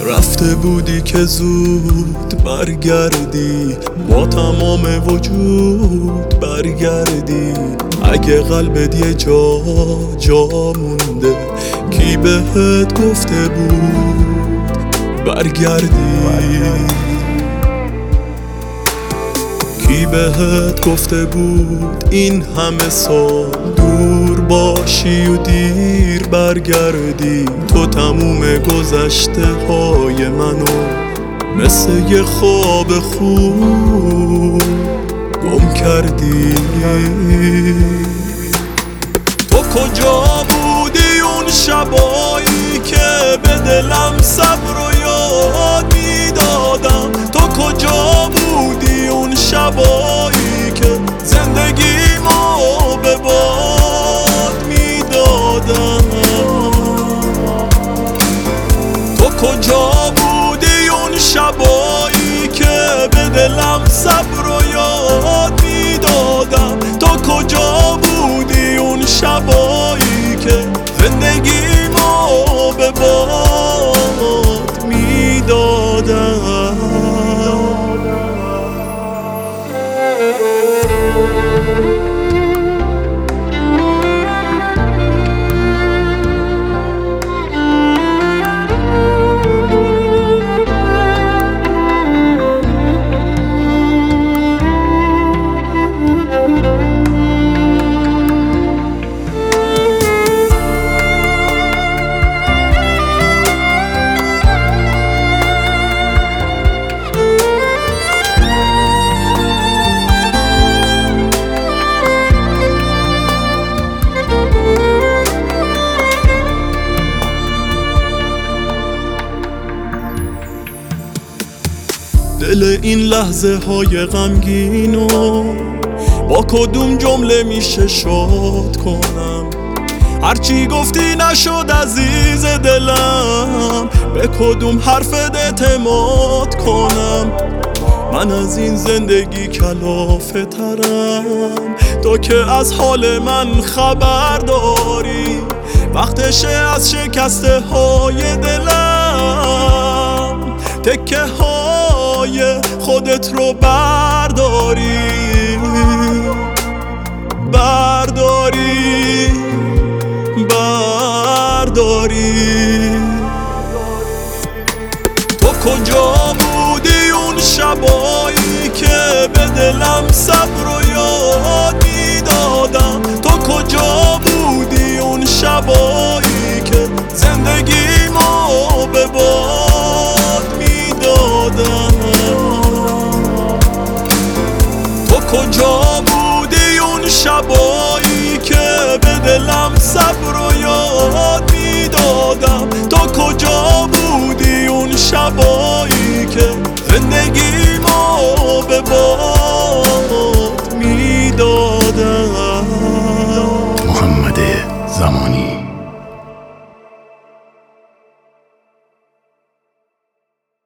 رفته بودی که زود برگردی، با تمام وجود برگردی. اگه قلبت یه جا مونده، کی بهت گفته بود برگردی؟ کی بهت گفته بود این همه سال دور باشی و دیر برگردی؟ تو تموم گذشته های منو مثل یه خواب خوب گم کردی. تو کجا بودی اون شبایی که به دلم صبر و یاد میدادم؟ تو کجا بودی اون شبایی که زندگیمو به باد میدادم؟ تو کجا بودی اون شبایی که به دلم صبر و یاد میدادم؟ تو کجا بودی اون شبایی که زندگیمو به باد میدادم؟ دل این لحظه های غمگینو با کدوم جمله میشه شاد کنم؟ هرچی گفتی نشد عزیز دلم، به کدوم حرفت اعتماد کنم؟ من از این زندگی کلافه ترم، تو که از حال من خبر داری. وقتشه از شکسته های دلم تکه های خودت رو برداری. تو کجا بودی اون شبایی که به دلم صبر و یاد میدادم؟ تو کجا بودی اون شبایی